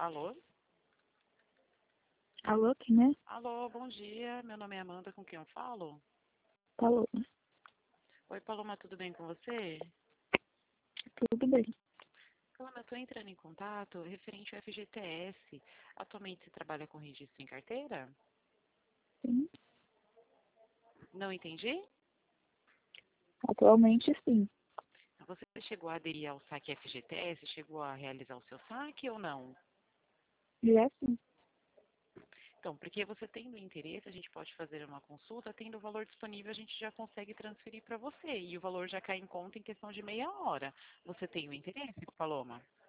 Alô? Alô, quem é? Alô, bom dia. Meu nome é Amanda, com quem eu falo? Paloma. Oi, Paloma, tudo bem com você? Tudo bem? Paloma, eu estou entrando em contato referente ao FGTS. Atualmente você trabalha com registro em carteira? Sim. Não entendi? Atualmente, sim. Você chegou a aderir ao saque FGTS? Chegou a realizar o seu saque ou não? Já sim. Então, porque você tendo interesse, a gente pode fazer uma consulta, tendo o valor disponível, a gente já consegue transferir para você. E o valor já cai em conta em questão de meia hora. Você tem o interesse, Paloma?